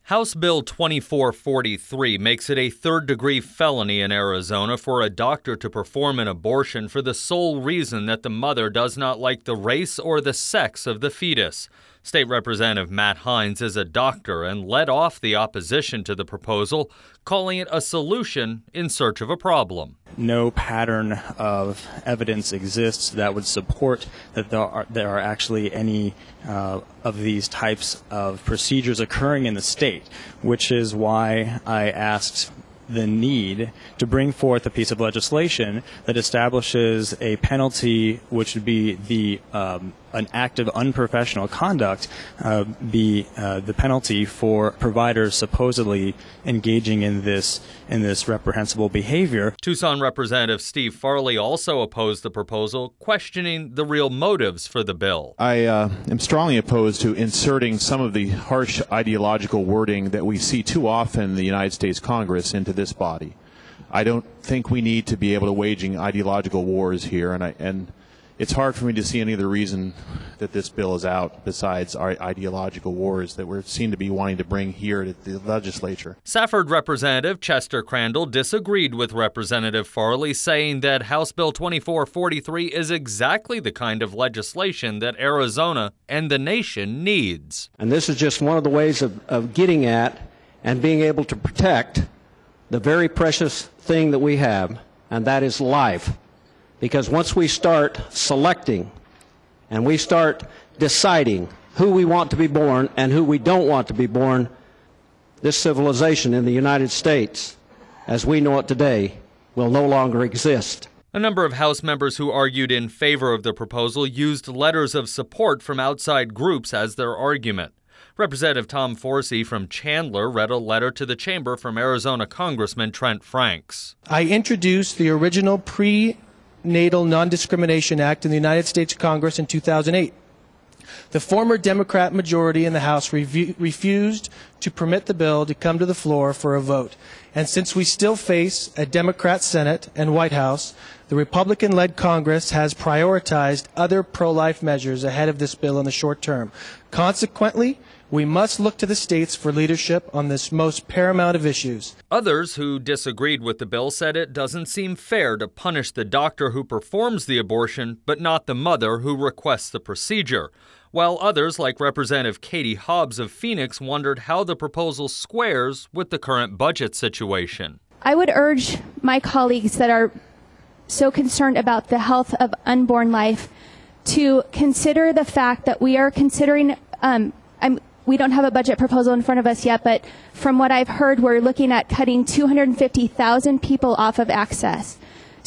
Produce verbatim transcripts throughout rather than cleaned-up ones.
House Bill twenty-four forty-three makes it a third-degree felony in Arizona for a doctor to perform an abortion for the sole reason that the mother does not like the race or the sex of the fetus. State Representative Matt Hines is a doctor and led off the opposition to the proposal, calling it a solution in search of a problem. No pattern of evidence exists that would support that there are, there are actually any uh, of these types of procedures occurring in the state, which is why I asked the need to bring forth a piece of legislation that establishes a penalty, which would be the um, an act of unprofessional conduct, uh, be uh, the penalty for providers supposedly engaging in this in this reprehensible behavior. Tucson Representative Steve Farley also opposed the proposal, questioning the real motives for the bill. I uh, am strongly opposed to inserting some of the harsh ideological wording that we see too often in the United States Congress into this body. I don't think we need to be able to waging ideological wars here, and I and it's hard for me to see any other reason that this bill is out besides our ideological wars that we seem to be wanting to bring here to the legislature. Safford Representative Chester Crandall disagreed with Representative Farley, saying that House Bill twenty-four forty-three is exactly the kind of legislation that Arizona and the nation needs. And this is just one of the ways of, of getting at and being able to protect the very precious thing that we have, and that is life. Because once we start selecting and we start deciding who we want to be born and who we don't want to be born, this civilization in the United States, as we know it today, will no longer exist. A number of House members who argued in favor of the proposal used letters of support from outside groups as their argument. Representative Tom Forsey from Chandler read a letter to the chamber from Arizona Congressman Trent Franks. I introduced the original pre Natal Non-Discrimination Act in the United States Congress in two thousand eight. The former Democrat majority in the House revu- refused to permit the bill to come to the floor for a vote. And since we still face a Democrat Senate and White House, the Republican-led Congress has prioritized other pro-life measures ahead of this bill in the short term. Consequently, we must look to the states for leadership on this most paramount of issues. Others who disagreed with the bill said it doesn't seem fair to punish the doctor who performs the abortion, but not the mother who requests the procedure. While others, like Representative Katie Hobbs of Phoenix, wondered how the proposal squares with the current budget situation. I would urge my colleagues that are so concerned about the health of unborn life to consider the fact that we are considering, um, I'm We don't have a budget proposal in front of us yet, but from what I've heard, we're looking at cutting two hundred fifty thousand people off of access.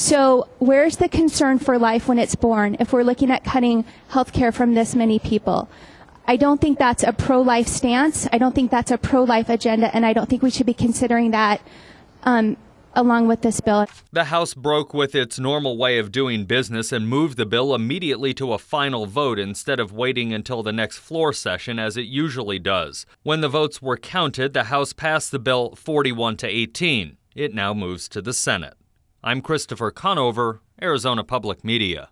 So where's the concern for life when it's born if we're looking at cutting health care from this many people? I don't think that's a pro-life stance. I don't think that's a pro-life agenda, and I don't think we should be considering that um, along with this bill. The House broke with its normal way of doing business and moved the bill immediately to a final vote instead of waiting until the next floor session as it usually does. When the votes were counted, the House passed the bill forty-one to eighteen. It now moves to the Senate. I'm Christopher Conover, Arizona Public Media.